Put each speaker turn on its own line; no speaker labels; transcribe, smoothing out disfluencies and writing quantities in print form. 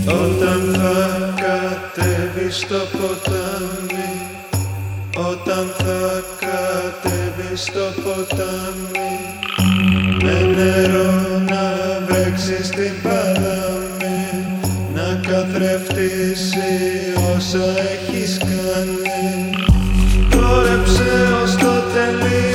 Όταν θα κατέβεις στο ποτάμι, όταν θα κατέβεις στο ποτάμι, με νερό να βρέξεις στην παλάμη, να καθρεφτήσει όσα έχεις κάνει. Χόρεψε ως το τελείω